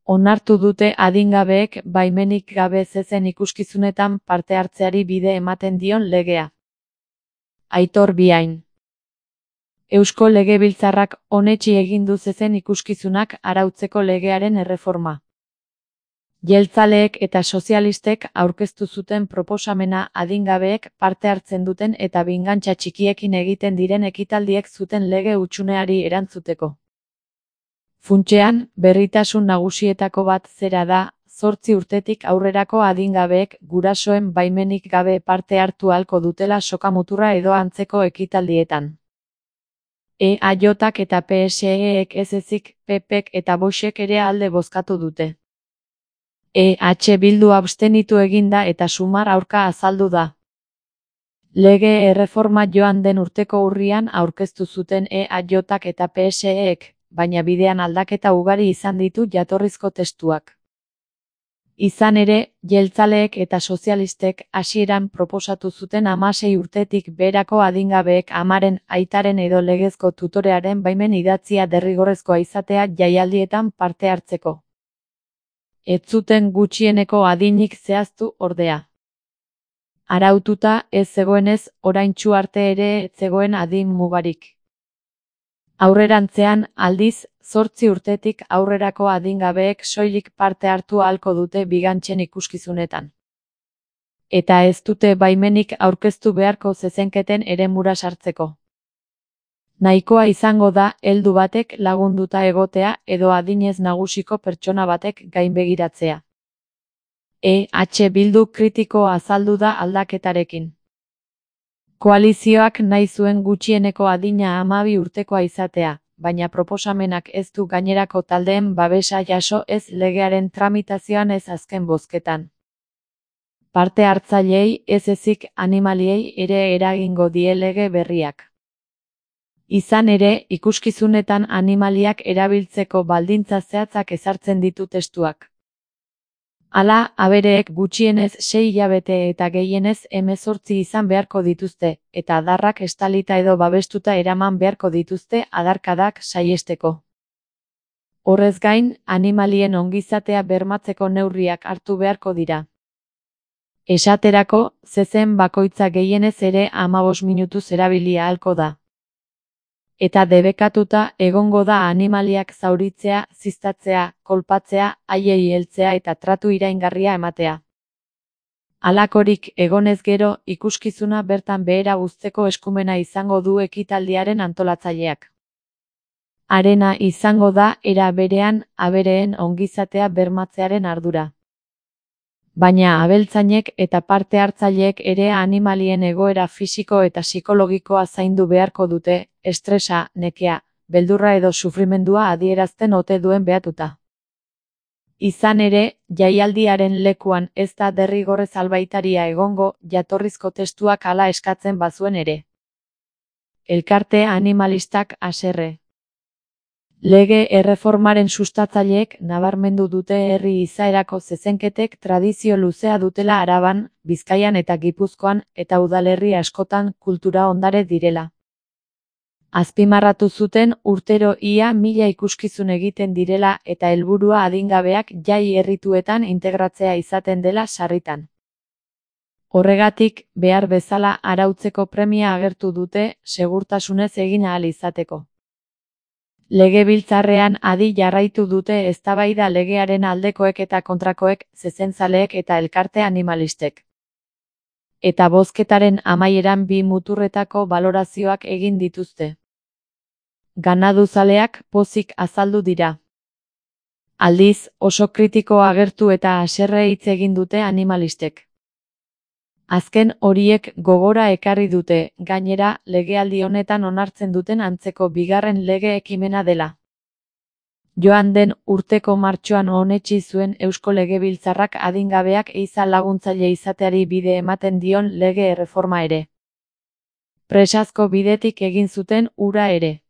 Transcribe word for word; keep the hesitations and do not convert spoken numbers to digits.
Onartu dute adingabeek baimenik gabe zezen ikuskizunetan parte hartzeari bide ematen dion legea. Aitor Biain. Eusko Legebiltzarrak onetsi egin du zezen ikuskizunak arautzeko legearen erreforma. Jeltzaleek eta sozialistek aurkeztu zuten proposamena adingabeek parte hartzen duten eta bingantxa txikiekin egiten diren ekitaldiek zuten lege hutsuneari erantzuteko. Funtsean, berritasun nagusietako bat zera da, zortzi urtetik aurrerako adingabeek gurasoen baimenik gabe parte hartu ahalko dutela sokamuturra edo antzeko ekitaldietan. E A Jk eta P S E-ek ez ezik, P Pek eta Voxek ere alde bozkatu dute. E H Bildu abstenitu eginda eta Sumar aurka azaldu da. Lege erreforma joan den urteko urrian aurkeztu zuten E A Jk eta P S E-ek, baina bidean aldaketa ugari izan ditu jatorrizko testuak. Izan ere, jeltzaleek eta sozialistek hasieran proposatu zuten hamasei urtetik beherako adingabeek amaren, aitaren edo legezko tutorearen baimen idatzia derrigorrezkoa izatea jaialdietan parte hartzeko. Ez zuten gutxieneko adinik zehaztu ordea. Araututa ez zegoenez, oraintsu arte ere ez zegoen adin mugarik. Aurrerantzean, aldiz, zortzi urtetik aurrerako adingabeek soilik parte hartu ahalko dute bigantzen ikuskizunetan. Eta ez dute baimenik aurkeztu beharko zezenketen eremura sartzeko. Nahikoa izango da heldu batek lagunduta egotea edo adinez nagusiko pertsona batek gainbegiratzea. E H Bildu kritiko azaldu da aldaketarekin. Koalizioak nahi zuen gutxieneko adina hamabi urtekoa izatea, baina proposamenak ez du gainerako taldeen babesa jaso ez legearen tramitazioan ez azken bozketan. Parte hartzaileei ez ezik animaliei ere eragingo die lege berriak. Izan ere, ikuskizunetan animaliak erabiltzeko baldintza zehatzak ezartzen ditu testuak. Hala, abereek gutxienez sei hilabete eta gehienez hemezortzi izan beharko dituzte, eta adarrak estalita edo babestuta eraman beharko dituzte adarkadak saihesteko. Horrez gain, animalien ongizatea bermatzeko neurriak hartu beharko dira. Esaterako, zezen bakoitza gehienez ere hamabost minutuz erabili ahalko da. Eta debekatuta egongo da animaliak zauritzea, ziztatzea, kolpatzea, haiei heltzea eta tratu iraingarria ematea. Halakorik egonez gero, ikuskizuna bertan behera uzteko eskumena izango du ekitaldiaren antolatzaileak. Harena izango da era berean abereen ongizatea bermatzearen ardura. Baina abeltzainek eta parte hartzaileek ere animalien egoera fisiko eta psikologikoa zaindu beharko dute, estresa, nekea, beldurra edo sufrimendua adierazten ote duen behatuta. Izan ere, jaialdiaren lekuan ez da derrigorrez albaitaria egongo jatorrizko testuak hala eskatzen bazuen ere. Elkarte animalistak haserre. Lege erreformaren sustatzaileek nabarmendu dute herri izaerako zezenketek tradizio luzea dutela Araban, Bizkaian eta Gipuzkoan eta udalerri askotan kultura ondare direla. Azpimarratu zuten urtero ia mila ikuskizun egiten direla eta helburua adingabeak jai errituetan integratzea izaten dela sarritan. Horregatik, behar bezala arautzeko premia agertu dute segurtasunez egin ahal izateko. Legebiltzarrean adi jarraitu dute eztabaida legearen aldekoek eta kontrakoek, zezentzaleek eta elkarte animalistek. Eta bozketaren amaieran bi muturretako balorazioak egin dituzte. Ganaduzaleak pozik azaldu dira. Aldiz, oso kritiko agertu eta haserre hitz egin dute animalistek. Azken horiek gogora ekarri dute, gainera, legealdi honetan onartzen duten antzeko bigarren lege ekimena dela. Joan den urteko martxoan onetsi zuen Eusko Legebiltzarrak adingabeak ehiza laguntzaile izateari bide ematen dion lege erreforma ere. Presazko bidetik egin zuten hura ere.